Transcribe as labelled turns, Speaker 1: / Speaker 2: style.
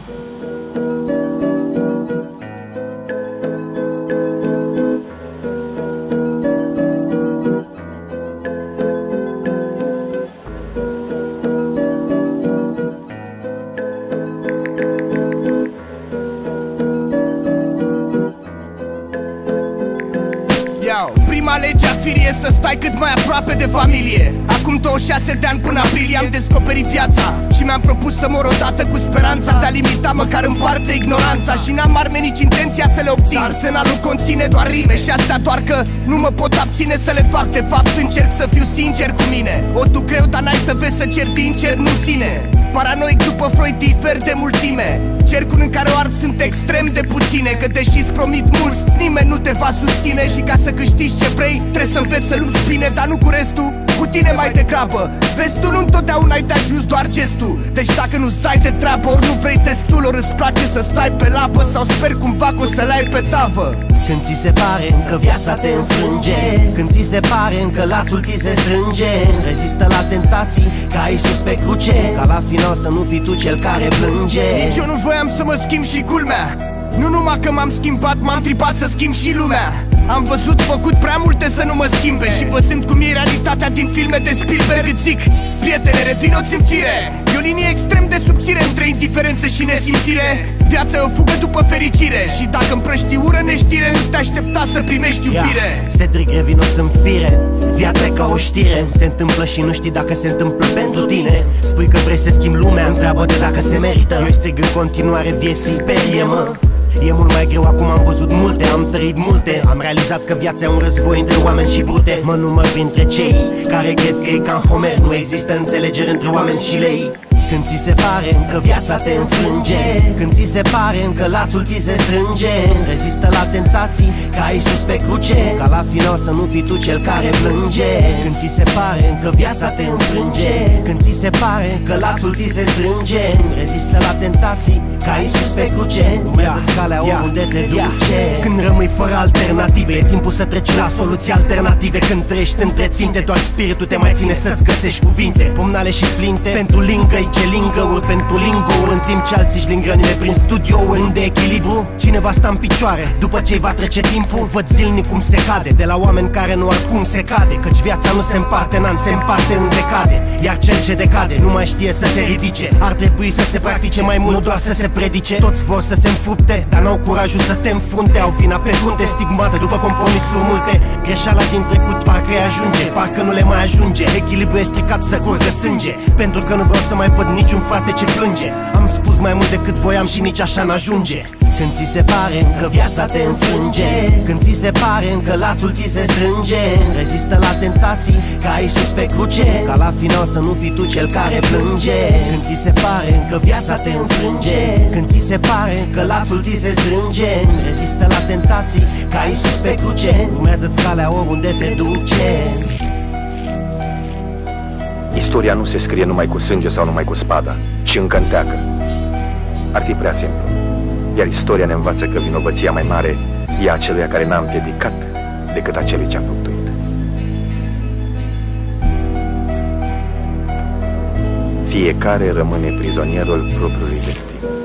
Speaker 1: Prima lege a firii e să stai cât mai aproape de familie. Acum 26 de ani până aprilie am descoperit viața și mi-am propus să mor odată cu speranța de a limita măcar în parte ignoranța. Și n-am arme nici intenția să le obțin. Arsenalul conține doar rime și astea doar că nu mă pot abține să le fac. De fapt încerc să fiu sincer cu mine. O duc greu, dar n-ai să vezi să cer din cer nu ține. Paranoic după Freud, difer de mulțime. Cercuri în care o art sunt extrem de puține. Că deși-ți promit mulți, nimeni nu te va susține. Și ca să câștigi ce vrei, trebuie să înveți să lupți bine, dar nu cu restul, cu tine mai degrabă. Vezi, tu nu întotdeauna-i de ajuns doar gestul. Deci dacă nu-ți dai de treabă, ori nu vrei testul, ori îți place să stai pe lapă, sau sper cumva că o să-l ai pe tavă.
Speaker 2: Când ți se pare că viața te înfrânge, când ți se pare că lațul ți se strânge, rezistă la tentații ca Iisus pe cruce, ca la final să nu fii tu cel care plânge.
Speaker 1: Nici eu nu voiam să mă schimb și culmea, nu numai că m-am schimbat, m-am tripat să schimb și lumea. Am văzut făcut prea multe să nu mă schimbe. Și văzând cum e realitatea din filme de Spielberg, îți zic, prietene, revino-ți în fire. E o linie extrem de subțire între indiferență și nesimțire. Viața e o fugă după fericire. Și dacă împrăști ură neștire, nu te aștepta să primești iubire.
Speaker 2: Cedric, revino-ți în fire. Viața e ca o știre, se întâmplă și nu știi dacă se întâmplă pentru tine. Spui că vrei să schimbi lumea, întreabă-te dacă se merită. Eu strig în continuare vieții, sperie-mă. E mult mai greu, acum am văzut multe, am trăit multe. Am realizat că viața e un război între oameni și brute. Mă număr printre cei care cred că e ca în Homer. Nu există înțelegere între oameni și lei. Când ți se pare că viața te înfrânge, când ți se pare că lațul ți se strânge, rezistă la tentații ca Iisus pe cruce, ca la final să nu fii tu cel care plânge. Când ți se pare că viața te înfrânge, când ți se pare că lațul ți se strânge, rezistă la tentații ca Iisus pe cruce, urmează-ți calea oriunde te duce. Când rămâi fără alternative, e timpul să treci la soluții alternative. Când trăiești între ținte, doar spiritul te mai ține să-ți găsești cuvinte, pumnale și flinte pentru lingăi, lingăuri pentru lingouri, în timp ce alții își lingările prin studiouri. Unde echilibru? Cine va sta în picioare după ce va trece timpul? Văd zilnic cum se cade de la oameni care nu ar cum se cade, căci viața nu se împarte în an, se împarte în decade. Iar cel ce decade nu mai știe să se ridice. Ar trebui să se practice mai mult, nu doar să se predice. Toți vor să se înfrupte, dar n-au curajul să te înfrunte. Au vina pe frunte, stigmată după compromisuri multe. Greșeala din trecut parcă îi ajunge, parcă nu le mai ajunge. Echilibrul e stricat să curgă sânge, pentru că nu vreau să mai văd niciun frate ce plânge. Am spus mai mult decât voiam și nici așa n-ajunge. Când ți se pare că viața te înfrânge, când ți se pare că lațul ți se strânge, rezistă la tentații ca Iisus pe cruce, ca la final să nu fii tu cel care plânge. Când ți se pare că viața te înfrânge, când ți se pare că lațul ți se strânge, rezistă la tentații ca Iisus pe cruce, urmează-ți calea oriunde te duce.
Speaker 3: Istoria nu se scrie numai cu sânge sau numai cu spada, ci încă în teacă. Ar fi prea simplu. Iar istoria ne învață că vinovăția mai mare e aceluia care n-a împiedicat decât acelui ce a făptuit. Fiecare rămâne prizonierul propriului destin.